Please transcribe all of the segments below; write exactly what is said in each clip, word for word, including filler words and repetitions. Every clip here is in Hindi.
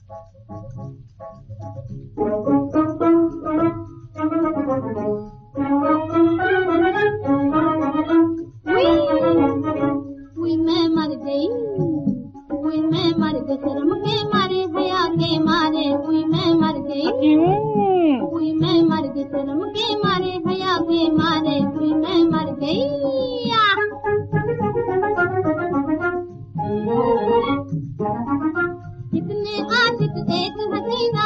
हुई मैं मर गई, हुई मैं मर गई शर्म के मारे हया के मारे, हुई मैं मर गई, हुई मैं मर गई शर्म के मारे हया के मारे, हुई मैं मर गई। इतने आशिक एक हसीना,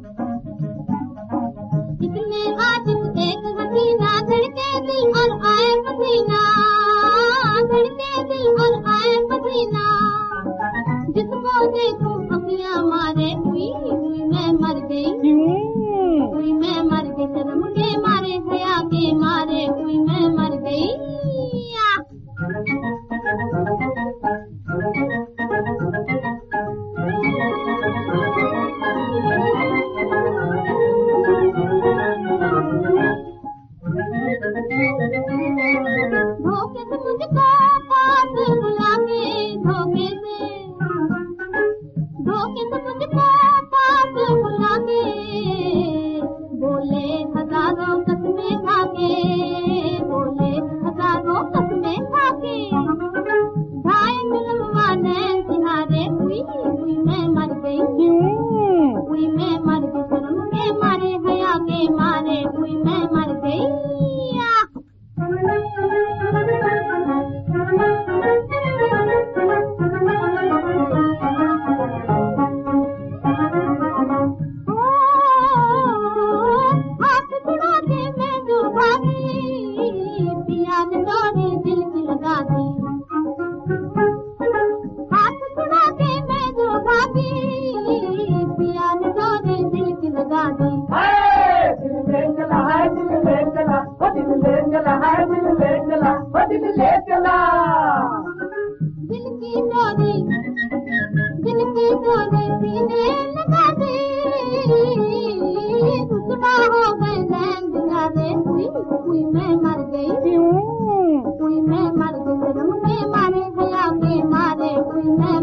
इतने आशिक एक हसीना, धड़के दिल और आए पसीना, धड़के दिल और आए पसीना, जिसको देखो अखियां मारे, हुई हुई मैं मर गई, हुई मैं मर गई शर्म के मारे हया के मारे, हुई मैं मर गई। धोखे से मुझको पास बुला के, धोखे से धोखे से मुझको पास बुला के, बोले हजारों कसमें खा के, बोले हजारों कसमें खा के, ढाई जुल्म नैन सिहारे, हुई हुई मैं मर गई, हुई मैं मर गई शर्म के मारे हया के मारे, हुई मैं मर गई। हाथ छुड़ा के मैं जो भागी, पिया ने डोरी दिल की लगा दी, हाथ छुड़ा के मैं जो भागी, पिया ने डोरी दिल की लगा दी। दिल ले चला है, दिल ले चला, वो दिल ले चला है, दिल ले चला, वो दिल ले चला। दिल की डोरी, दिल की डोरी सीने लगा दी, रुसवा हो गए नैन दिखा दे, हुई हुई मैं मर गई, हुई मैं मर गई शर्म के मारे हया के मारे, हुई मैं